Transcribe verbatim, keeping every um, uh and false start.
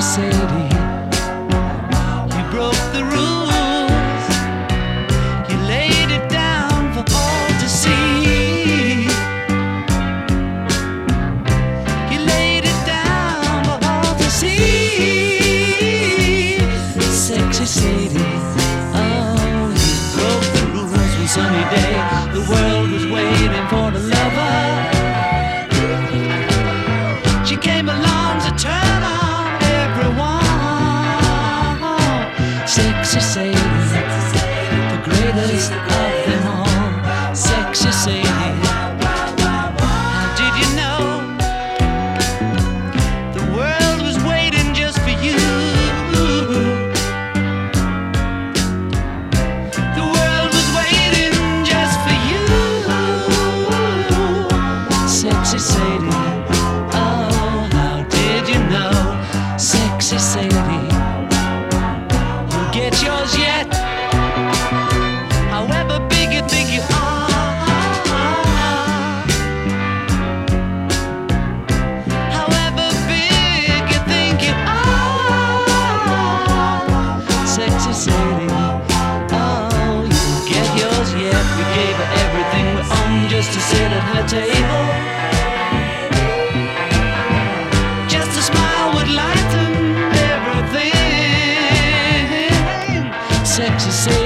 Sexy Sadie, you broke the rules. You laid it down for all to see. You laid it down for all to see. Sexy Sadie, oh, you broke the rules one sunny day. The world was waiting for the lover. She came along to turn on everyone. Sexy Sadie, the greatest of them all. Sexy Sadie, how did you know the world was waiting just for you? The world was waiting just for you. Sexy Sadie, Sexy Sadie, you'll get yours yet. However big you think you are, however big you think you are. Sexy Sadie, oh, you'll get yours yet. We gave her everything we own just to sit at her table. Just a smile would lighten everything. Sexy Sadie.